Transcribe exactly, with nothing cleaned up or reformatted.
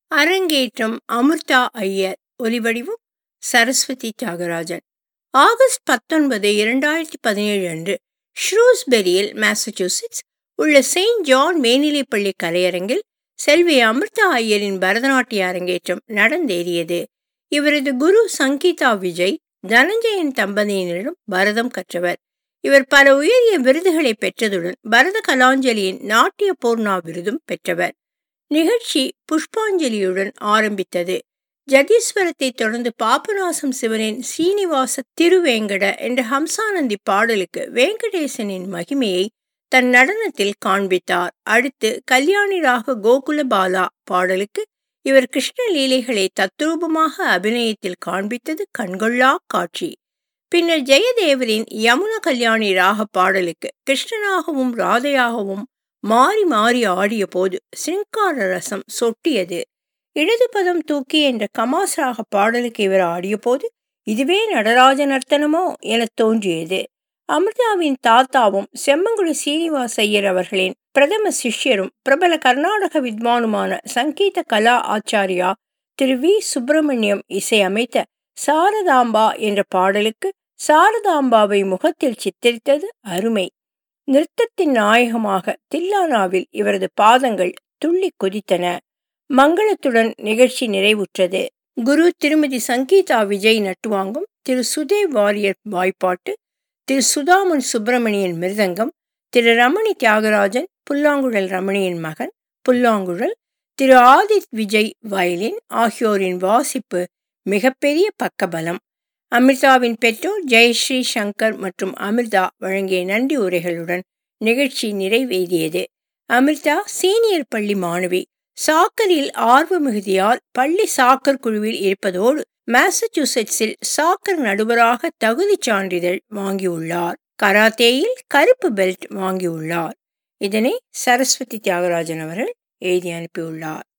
அரங்கேற்றம் அமிர்தா ஐயர். ஒலிவடிவம் சரஸ்வதி தியாகராஜன். ஆகஸ்ட் பத்தொன்பது இரண்டாயிரத்தி பதினேழு அன்று ஷ்ரூஸ்பெரியில் மாசச்சூசெட்ஸ் உள்ள செயின்ட் ஜான் மேல்நிலைப்பள்ளி கலையரங்கில் செல்வி அமிர்தா ஐயரின் பரதநாட்டிய அரங்கேற்றம் நடந்தேறியது. இவரது குரு சங்கீதா விஜய் தனஞ்சயன் தம்பதியினரிடம் பரதம் கற்றவர். இவர் பல உயரிய விருதுகளை பெற்றதுடன் பரத கலாஞ்சலியின் நாட்டிய பூர்ணா விருதும் பெற்றவர். நிகழ்ச்சி புஷ்பாஞ்சலியுடன் ஆரம்பித்தது. ஜதீஸ்வரத்தை தொடர்ந்து பாபநாசம் சிவனின் சீனிவாச திருவேங்கட என்ற ஹம்சானந்தி பாடலுக்கு வெங்கடேசனின் மகிமையை தன் நடனத்தில் காண்பித்தார். அடுத்து கல்யாணி ராக கோகுல பாலா பாடலுக்கு இவர் கிருஷ்ண லீலைகளை தத்ரூபமாக அபிநயத்தில் காண்பித்தது கண்கொள்ளா காட்சி. பின்னர் ஜெயதேவரின் யமுன கல்யாணி ராக பாடலுக்கு கிருஷ்ணனாகவும் ராதையாகவும் மாறி மாறி ஆடிய போது சிங்கார ரசம் சொட்டியது. இடது பதம் தூக்கி என்ற கமாஸ் ராக பாடலுக்கு இவர் ஆடிய போது இதுவே நடராஜ நர்த்தனமோ என தோன்றியது. அமிர்தாவின் தாத்தாவும் செம்மங்குடி சீனிவாச ஐயர் அவர்களின் பிரதம சிஷ்யரும் பிரபல கர்நாடக வித்வானுமான சங்கீத கலா ஆச்சாரியா திரு வி சுப்பிரமணியம் இசையமைத்த சாரதாம்பா என்ற பாடலுக்கு சாரதாம்பாவை முகத்தில் சித்தரித்தது அருமை. நிறுத்தத்தின் நாயகமாக தில்லானாவில் இவரது பாதங்கள் துள்ளி குதித்தன. மங்களத்துடன் நிகழ்ச்சி நிறைவுற்றது. குரு திருமதி சங்கீதா விஜய் நட்டுவாங்கம், திரு சுதேவ் வாரியர் வாய்ப்பாட்டு, திரு சுதாமன் சுப்பிரமணியன் மிருதங்கம், திரு ரமணி தியாகராஜன் புல்லாங்குழல் ரமணியின் மகன் புல்லாங்குழல், திரு ஆதித் விஜய் வயலின் ஆகியோரின் வாசிப்பு மிகப்பெரிய பக்கபலம். அமிர்தாவின் பெற்றோர் ஜெயஸ்ரீ சங்கர் மற்றும் அமிர்தா வழங்கிய நன்றி உரைகளுடன் நிகழ்ச்சி நிறைவேறியது. அமிர்தா சீனியர் பள்ளி மாணவி. சாக்கரில் ஆர்வ மிகுதியால் பள்ளி சாக்கர் குழுவில் இருப்பதோடு மாசச்சூசெட்ஸில் சாக்கர் நடுவராக தகுதி சான்றிதழ் வாங்கியுள்ளார். கராத்தேயில் கருப்பு பெல்ட் வாங்கியுள்ளார். இதனை சரஸ்வதி தியாகராஜன் அவர்கள் எழுதி அனுப்பியுள்ளார்.